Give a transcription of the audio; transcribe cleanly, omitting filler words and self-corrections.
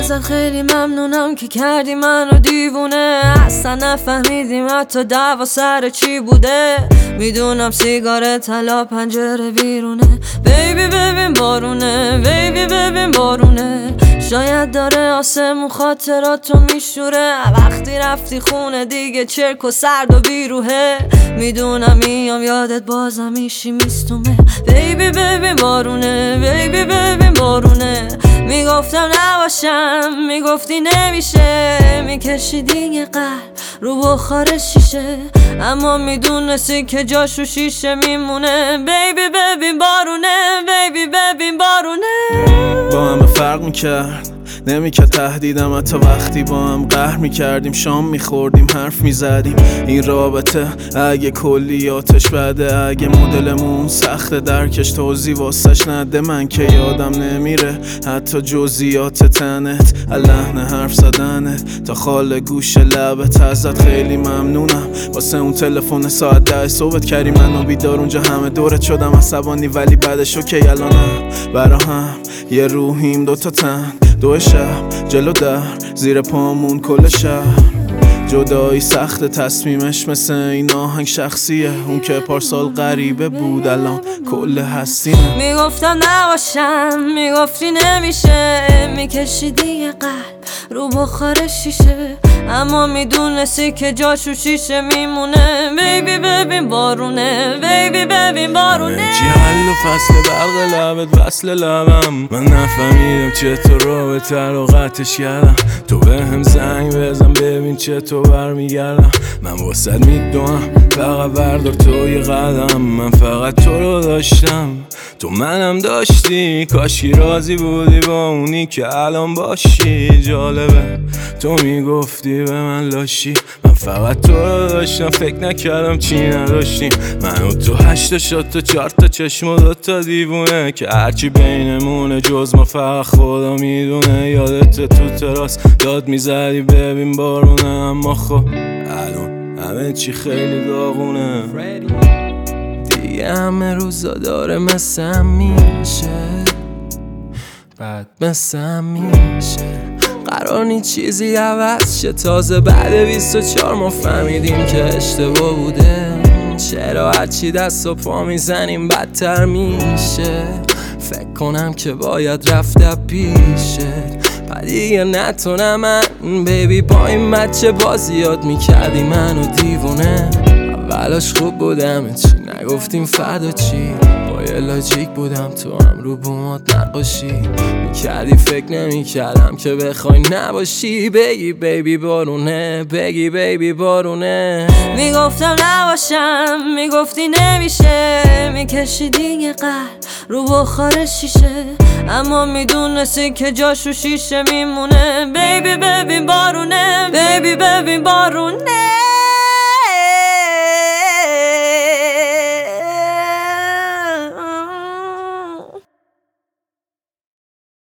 ازت خیلی ممنونم که کردی منو دیوونه. اصلا نفهمیدیم حتی دعوا سر چی بوده. میدونم سیگار طلا پنجره بیرونه. بیبی ببین بارونه، بیبی ببین بارونه. شاید داره آسمون خاطراتو میشوره. وقتی رفتی خونه دیگه چرک و سرد و بیروحه. میدونم میام یادت بازم میشی میستومه. بیبی ببین بارونه، بیبی ببین بارونه. میگفتم نباشم، میگفتی نمیشه. میکشیدی یه قلب رو بخار شیشه، اما میدونستی که جاشو شیشه میمونه. بیبی ببین بارونه، بیبی ببین بارونه. با همه فرق میکرد، نمیکرد تهدیدم حتی وقتی با هم قهر میکردیم. شام میخوردیم، حرف میزدیم. این رابطه اگه کلیاتش بده، اگه مدلمون سخته درکش توضیح واسش نده. من که یادم نمیره حتی جزئیات تنت، لحن حرف زدنت تا خال گوش لبت. ازت خیلی ممنونم واسه اون تلفن ساعت 10 صبحت کردی منو بیدار. اونجا همه دورت شدم عصبانی ولی بعدش اوکی. الانم برا هم یه روحیم دوتا تن، دو شب جلو در زیر پامون کل شهر. جدایی سخت تصمیمش مثل این آهنگ شخصیه. اون که پارسال غریبه بود الان کل هستیمه. میگفتم نباشم، میگفتی نمیشه. میکشیدی یه قلب رو بخار شیشه، اما میدونستی که جاشو شیشه میمونه. بیبی ببین بارونه، بیبی ببین بارونه. چی حل و فصل برق لبت وصل لبم. من نفهمیدم چطور رابطه رو قطعش کردم. تو بهم زنگ بزن ببین چطور برمیگردم. من واسد میدونم فقط بردار تو یه قدم. من فقط تو رو داشتم، تو منم داشتی. کاشکی راضی بودی با اونی که الان باشی. جالبه تو میگفتی به من لاشی، من فقط تو رو داشتم. فکر نکردم چی نداشتیم. من و تو 8 شد تو 4 تا چشم و 2 تا دیوونه، که هرچی بینمونه جز ما فقط خدا میدونه. یادت تو تراس داد میزدی ببین بارونه، اما خب الان همه چی خیلی داغونه. دیگه همه روزا داره مثل میشه، بعد مثل میشه. قرار نی چیزی عوض شه، تازه بعد 24 ما فهمیدیم که اشتباه بوده. چرا هرچی دست و پا میزنیم بدتر میشه. فکر کنم که باید رفته پیشه، دیگه نتونم من. بیبی با این بچه بازی یاد میکردی منو دیوونه. اولاش خوب بودم چی نگفتیم فردا چی. با یه لاجیک بودم تو هم رو بومات نقاشی میکردی. فکر نمیکردم که بخوای نباشی. بگی بیبی بارونه، بگی بیبی بارونه. میگفتم نباشم، میگفتی نمیشه. میکشیدی یه قلب رو بخار شیشه، اما میدونستی که جاشو شیشه میمونه. بیبی ببین بارونه، بیبی ببین بارونه.